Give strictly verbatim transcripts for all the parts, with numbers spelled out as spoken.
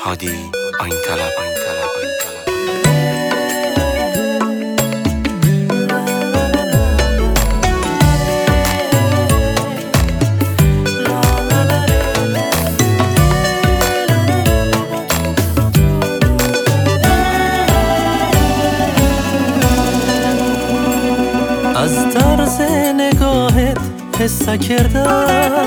هادی آین طلب آین طلب آین طلب از طرز نگاهت حس کردم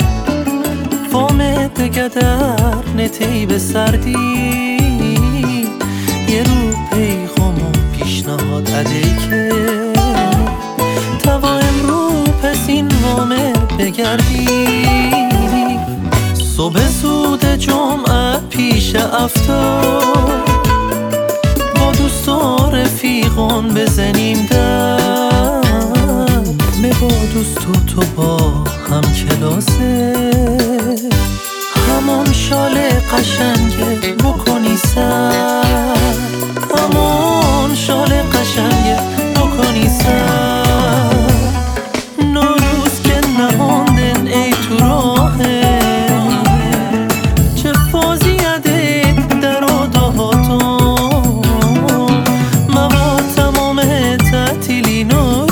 فامت گدر نتی به سردی یه رو پیغام و پیشنهاد عده که توا امرو پس این وامه بگردی صبح زود جمعه پیش افتار با دوست و رفیقان بزنیم در با دوست و تو با هم کلاسه همون شال قشنگه بکنی سر همون شال قشنگه بکنی سر نوروز که نهاندن ای تو راهه چه فازیده در و دهاتون موا تمام تعطیلی نورو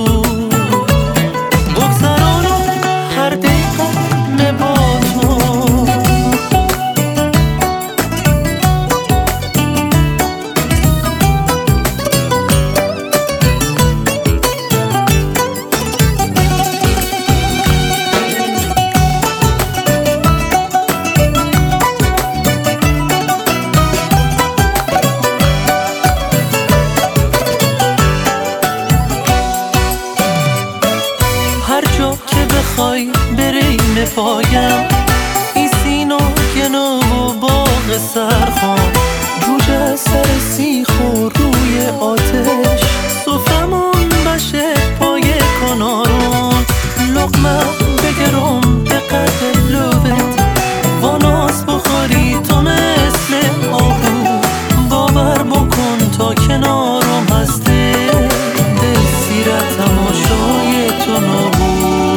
هر جا که بخوای بریم پایم این سینا گنو و باغ سرخان جوجه سر سیخ و روی آتش صفمون بشه پای کنارون لقمه بگرم به قد لبت واناس بخوری تو مثل آهو باور بکن تا کنارم هسته دل سیرت تماشای تو نبود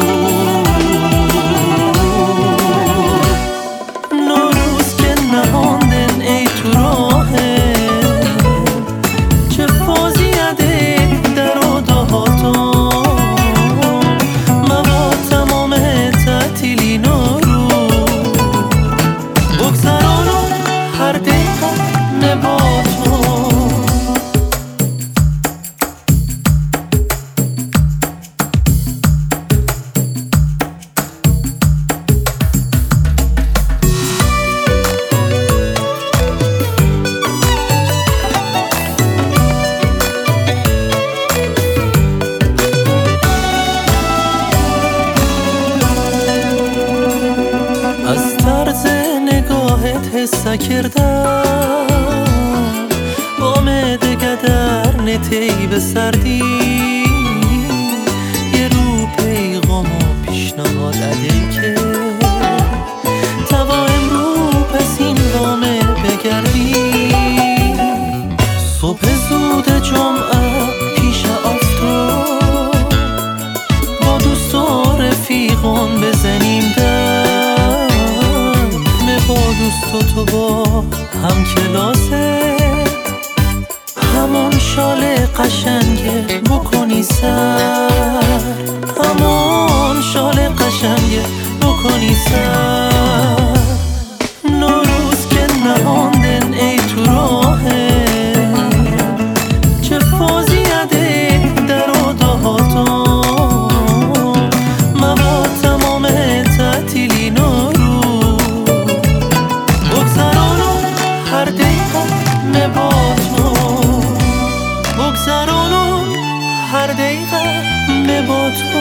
نوروز که نهاندن ای تو راهه چه فازیده در و دهاتون موا تمام تعطیلی نورو بگذرانم هر دقیقه نباتون از طرز نگاهت حس کردم بام دگدر نتی به سردی یه رو پیغام و پیشنهاد عده که توا امرو پس این وامه بگردی صبح زود جمعه پیش آفتاب با دوست و رفیقان بزنیم در با دوست و تو با هم کلاسه همون شال قشنگه بکنی سر همون شال قشنگه بکنی سر نوروز که نهاندن ای تو راهه چه فازیده در و دهاتون موا تمام تعطیلی نورو هر دقیقه نباتون بگذرانم هر دقیقه نباتون